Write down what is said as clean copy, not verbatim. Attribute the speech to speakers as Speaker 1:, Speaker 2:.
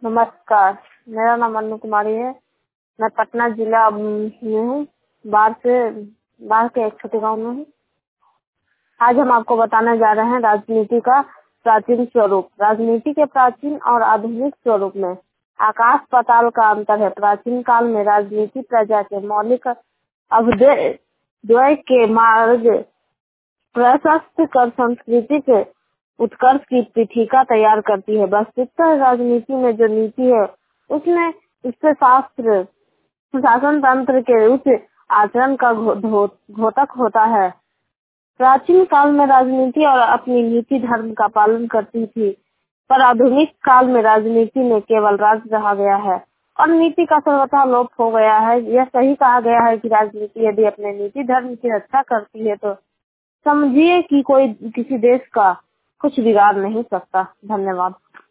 Speaker 1: नमस्कार, मेरा नाम अनु कुमारी है। मैं पटना जिला में हूँ। बाढ़ के एक छोटे गांव में हूँ। आज हम आपको बताने जा रहे हैं राजनीति का प्राचीन स्वरूप। राजनीति के प्राचीन और आधुनिक स्वरूप में आकाश पाताल का अंतर है। प्राचीन काल में राजनीति प्रजा के मौलिक अभ्युदय के मार्ग प्रशस्त कर संस्कृति के उत्कर्ष की पीठिका तैयार करती है। वास्तविकता राजनीति में जो नीति है उसमें इससे शास्त्र शासन तंत्र के उच्च आचरण का घोतक होता है। प्राचीन काल में राजनीति और अपनी नीति धर्म का पालन करती थी, पर आधुनिक काल में राजनीति में केवल राज रहा गया है और नीति का सर्वथा लोप हो गया है। यह सही कहा गया है कि राजनीति यदि अपने नीति धर्म की रक्षा करती है तो समझिए कि कोई किसी देश का कुछ बिगाड़ नहीं सकता। धन्यवाद।